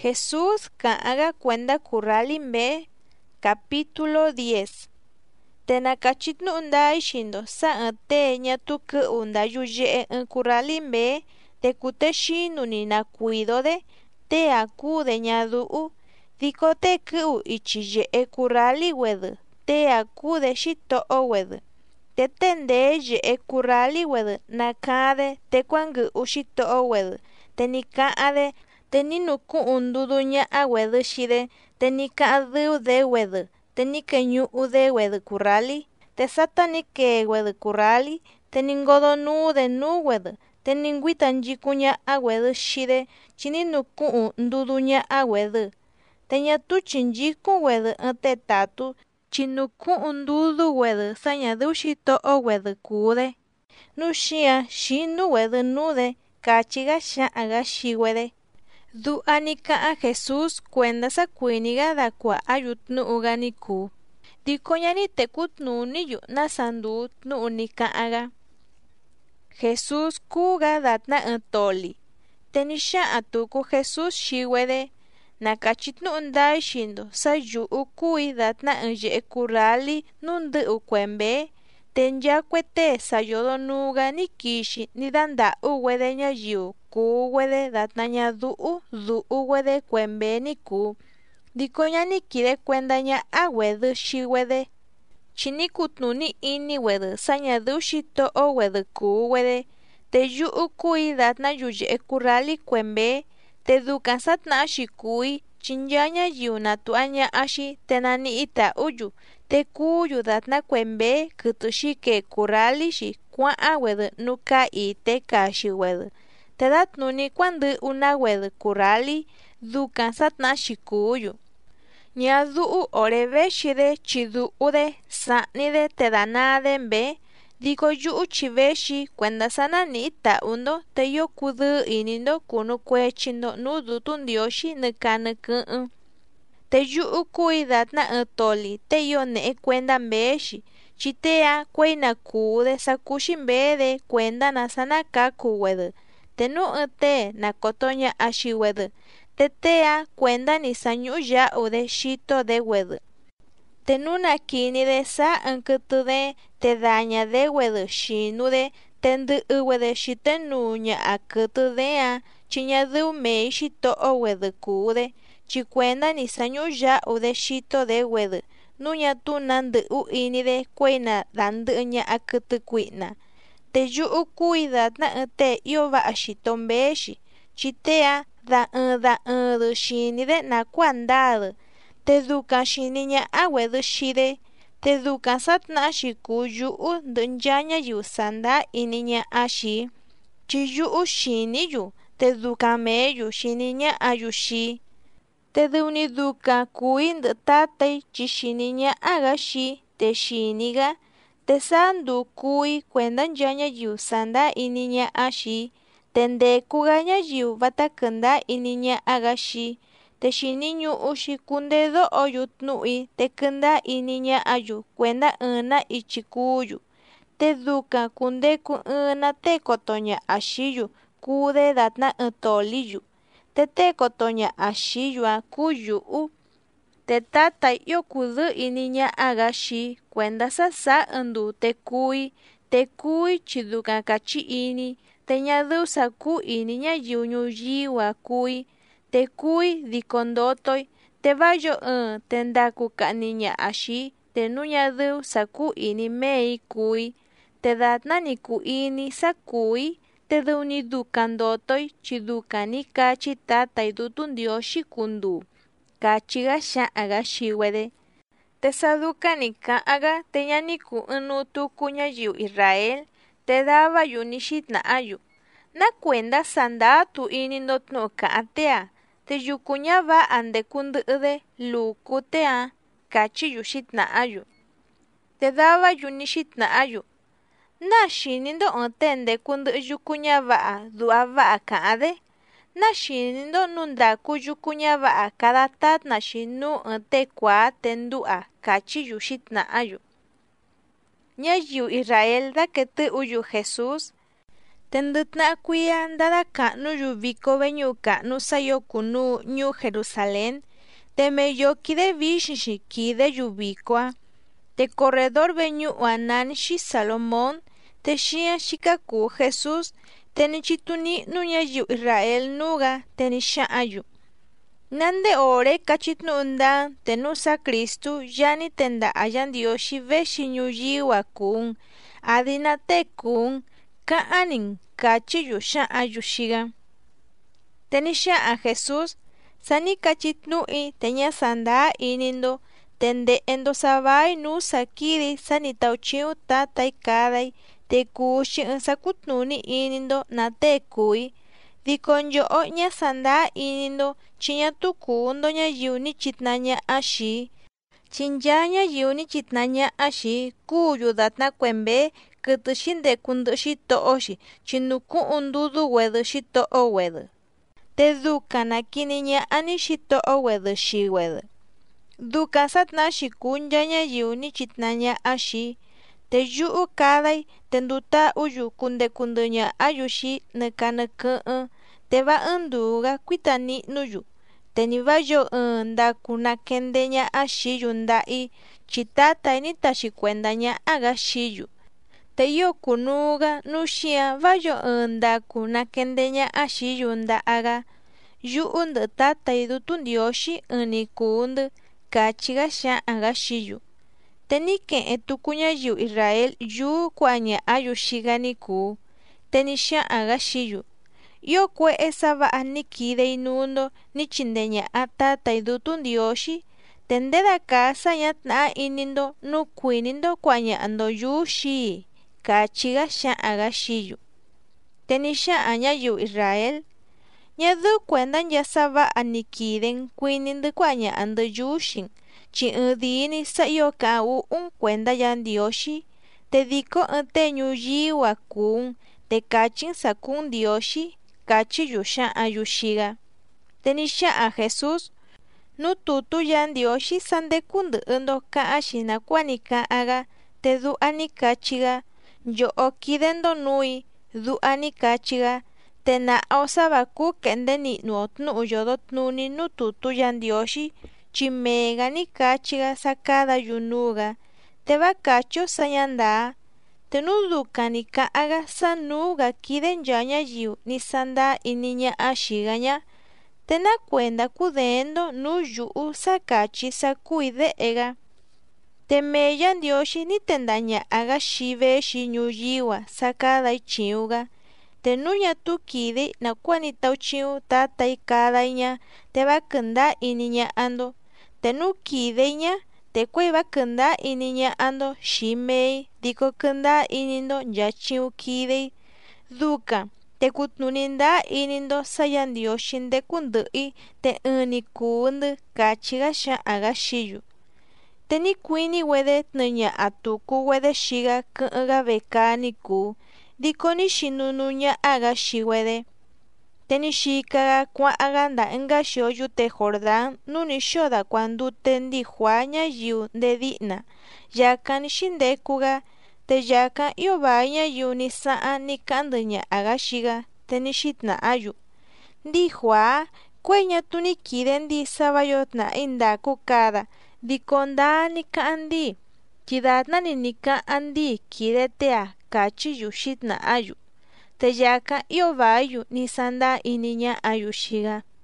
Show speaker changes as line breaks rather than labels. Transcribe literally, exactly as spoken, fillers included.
Jesús ka'aga cuenta kurralimbe capítulo diez. Tenakachitnu undai shindo sa te ñatu ku unda yuye en kurralimbe te kute shinu ni na cuido de te akude ñadu u diko te ku ichiye e kurrali wedu te akude shito o wedu te tende ye e kurrali wedu nakade te kwangu ushito o wedu te nikaade te ninuku undudu ña a wedu shide te nikadu de wedu te nikenyu de wedu kurrali te satani ke wedu kurrali te ningodo nu de nu wedu te ningwita njikuña a wedu shide chininuku undudu ña a wedu te ñatu chinjiku wedu te tatu chinuku undudu wedu sañadu shito o wedu kude nushia shinu wedu nude kachiga sha'aga shiwede du anika a Jesús cuenda sa kuiniga da kwa ayutnu uganiku dikoñani tekutnu niyu nasandu nu unika aga Jesús kuga datna antoli tenisha atuku Jesús shiwede nakachitnu undai shindo sayu ukui datna anje kurali nundu ukwembe tenya kwete sayodo nuga ni kishi ni danda uwede ñayiu ku wede datna ña du'u du'u wede kwembe ni ku dikoña ni kide cuenda ña a wedu shi wede chini kutnu ni ini wedu sañadu shito o wedu ku wede te yu'u kui datna yuye kurali kwembe te dukan satna shikui chinya ñayiu natua ña ashi te nani ita uyu te kuyu datna kwembe kutu shike kurali shi kua'a wedu nuka ite kashi wedu te datnuni cuandu una wedu kurali dukan satna shikuyu ña du'u ore vexide chidu'ude sa'nide te danade mbe diko yu'u chivexi cuenda sanani ita undo te yokudu inindo kunu kuechindo nudu tundioxi nika nuku'u te yu'u kui datna antoli te yo ne'e cuenda mbexi chitea kueina kude sakuxi mbede cuenda na sanaka kuwedu te nu te nakotoña axi wedu te tea cuenda ni sañu ya'ude shito de wedu te nuna kinide sa ankutude te daña de wedu shinude te ndu'u wede shite nuña akutudea chiñadu mei shito o wedu kude chi cuenda ni sañu ya'ude shito de wedu nuña tu nandu'u inide kueina dandu'uña akutu kui'na te yu'u kui datna te iyo va'a shito mbexi chitea da'ɨn da'ɨn xinide nakua ndadu te dukan xiniña a wedu shide te dukan satna xiku yu'u ndɨ'ɨ ñayiu sanda iniña axi chi yu'u xiniyu te dukan meyu xiniña ayu xi te dɨvni dukan kui ndɨ'ɨ tatai chi xiniña aga xi te xiniga te sandu kui cuenda nya ñayiu sanda iniña axi te ndekuga ñayiu batakɨnda iniña aga xi te xiniñu'u xi kundedo'o yutnu'i te kɨnda iniña ayu cuenda ɨna ichi kuyu te dukan kundeku ɨna te kotoña axiyu kude datna ɨɨn toliyu te te kotoña axiyu'a ku yu'u te tatai yokudu iniña aga xi cuenda sa sa'undu te kui te kui chi dukan kachi ini te ñadu saku ini ñayiu ñuyiu'a kui te kui diko ndotoi te vayo ɨɨn te ndaku ka'niña axi te nu ñadu saku ini mei kui te datna ni ku ini sa kui te dɨvni dukan ndotoi chi dukan ni kachi tatai dutu ndioxi kundu kachiga xa'aga xiwede te saduka ni ka'aga te ña ni ku ɨnu tuku ñayiu Israel te davayu ni xitna'ayu na cuenda sandatu inindo tnu'u ka'antea te yuku ña va'a ndeku ndɨ'ɨde luku tea kachiyu xitna'ayu te davayu ni xitna'ayu na xinindo ɨɨn te ndeku ndɨ'ɨ yuku ña va'a du'a va'a ka'ande na xinindo nu ndaku yuku ña va'a kada tatnaxi nu ɨɨn te kuaa te ndu'a kachiyu xitna'ayu ñayiu Israel daketɨ uyu Jesús tendutna kuia ndada ka'nu yu viko veñu'u ka'nu sayo kunu ñuu Jerusalén, temeyo kide vixinxi kide yu viko'a, te corredor veñu'ua nanixi Salomón, te xia xikaku Jesús, te ni chituni'nu ñayiu Israel nuga te ni xa'ayu. Nande ore kachitnu'u nda te nusa Kristu yani tenda'a Yandioxi vexi ñuyiwa kun, adina te kun ka'anin kachiyu xa'ayu xiga. Te ni xa'a Jesús, sani kachitnu'i te ña sanda'a inindo, te nde'endo savai nusa kidi sani tauchi'u tatai kadai, te kuxi ɨɨn sakutnuni inindo na te kui, diko nyo'o ña sanda'a inindo chi ña tukundo ñayiu ni chitna ña'a xii, chi nchaa ñayiu ni chitna ña'a xii kuyu datna kuembe kɨtɨ xindeku ndɨ'ɨ xito'o‑xi chi nuku'un ndudu‑güedɨ xito'o‑güedɨ, te dukan nakini ña'ani xito'o‑güedɨ xii‑güedɨ. Dukan satnaxi kuncha ñayiu ni chitna ña'a xii, te yu'u kadai te nduta'uyu kundeku ndɨ'ɨ ña'ayu xii nɨka nɨkɨ'ɨn, te va ɨɨn nduga kuita ni'nuyu, te ni vayo ɨɨn ndaku nakende ña'a xiyu nda'i chi tatai ni taxi kuenda ña'aga xiyu, te iyo kunuga nu xia vayo ɨɨn ndaku nakende ña'a xiyu nda'aga, yu'u ndɨ'ɨ tatai dutu Ndioxi ɨɨn‑ni kuu‑ndɨ kachiga xa'aga xiyu. Te ni ke'en tuku ñayiu Israel yuu ku'a ña'ayu xiga ni kuu, te ni xa'aga xiyu: iyo kue'e sava'a ni kidei nuundo ni chindee ña'a tatai dutu Ndioxi, te ndedaka sañatna'a inindo nu kuinindo ku'a ña'ando yuu xii, kachiga xa'aga xiyu. Te ni xa'a ñayiu Israel: ñadɨ'ɨ kuenda nchaa sava'a ni kiden kuini‑ndɨ ku'a ña'andɨ yuu‑xin, chi ɨɨn‑dii‑ni sa'iyo ka'an u'un kuenda Yandioxi, te diko ɨɨn tee ñuyiwa kuun, te kachin sakuun Ndioxi, kachiyu xa'ayu xiga. Te ni xa'a Jesús: nu tutu Yandioxi sandeku ndɨ'ɨ‑ndo ka'an‑xi naku'a ni ka'an‑ga, te du'a ni kachi‑ga: nyo'o kide‑ndo nui, du'a ni kachi‑ga, te na'a‑o sava kuu ke'nde ni'nu‑o tnu'u yodo tnuni nuu tutu Yandioxi, chi mee‑ga ni kachi‑ga sakada‑yu nuu‑ga, te va kachi‑o saña ndaa, te nu dukan ni ka'an‑ga sanuu‑ga kide nchaa ñayiu ni sandaa iní ña'a xiga ñá, te nakuenda kudeen‑ndo nuu yu'u sakachi sakui de'e‑ga. Te mee Yandioxi ni tenda ña'a‑ga xii vexi ñuyiwa sakadai chiuⁿ‑ga, te nu ñatu kidei naku'a ni tauchi'un tatai kadai ñá, te va kɨnda'a iní ña'ando, te nu kidei ñá te kuai va kɨnda'a iní ña'ando xii mei, diko kɨnda'a iní‑ndo nchaa chiuⁿ kidei. Dukan te kutnuni ndaa iní‑ndo sa Yandioxi ndeku ndɨ'ɨ‑i te ɨɨn‑ni kuu‑ndɨ kachiga xa'aga xiyu. Te ni kuini‑güede tnɨña'a tuku‑güede xiga kɨ'ɨn‑ga vekaa ni kuu, diko ni xinunu ña'a‑ga xii‑güede. Te ni xika‑ga kua'an‑ga nda ɨnga xio yute Jordán nu ni xio dakuandute ndi Juaa ñayiu ndee di'na, yakan ni xindeku‑ga, te yakan iyo vai ñayiu ni sa'an ni ka'an ndɨ ña'a‑ga xiga, te ni xitna'a‑yu: ndi Juaa kua'i ñatu ni kide‑ndi savayo tna'i ndaku kada, diko ndaa ni ka'an‑ndi, tyi datna‑ni ni ka'an‑ndi kide tea, kachiyu xitna'a‑yu. Te yakan iyo vai‑yu ni sandaa iní ña'an‑yu xiga.